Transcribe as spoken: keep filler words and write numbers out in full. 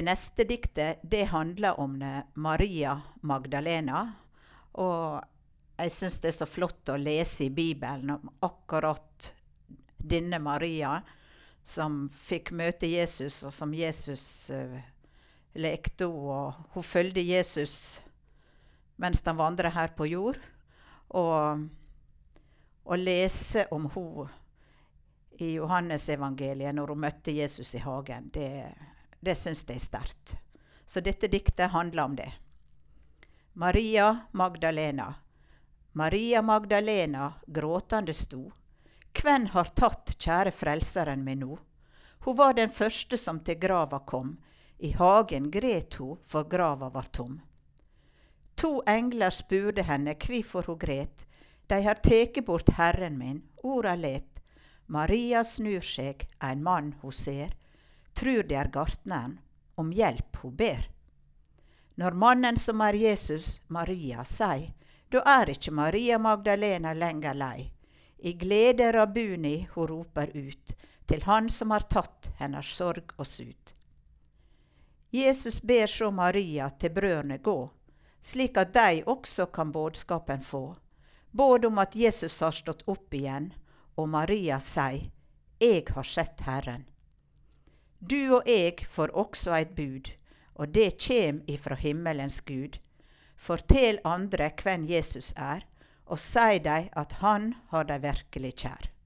Det neste diktet, det handler om Maria Magdalena, og jeg synes det er så flott å lese i Bibelen om akkurat denne Maria, som fikk møte Jesus, og som Jesus uh, lekte, og hun følgde Jesus mens han vandret her på jord, og, og lese om hun i Johannes evangeliet når hun møtte Jesus i hagen, det, det synes jeg er sterkt. Så dette diktet handler om det. Maria Magdalena. Maria Magdalena gråtande sto. Hvem har tatt kjære frelseren min nå? Hun var den første som til grava kom. I hagen gret hun, for grava var tom. To engler spurte henne hvorfor hun gret. De har teket bort Herren min, orda let. Maria snur seg, en mann hun ser. Tror det er gartneren, om hjelp hun ber. Når mannen som er Jesus, Maria, sier, da er ikke Maria Magdalena lenger lei. I glede Rabuni hun roper ut, til han som har tatt hennes sorg og sut. Jesus ber så Maria til brødrene gå, slik at de også kan bådskapen få, både om at Jesus har stått opp igjen, og Maria sier, jeg har sett Herren. Du og jeg får også et bud, og det kjem ifra himmelens Gud. Fortell andre hvem Jesus er, og si deg at han har deg virkelig kjær.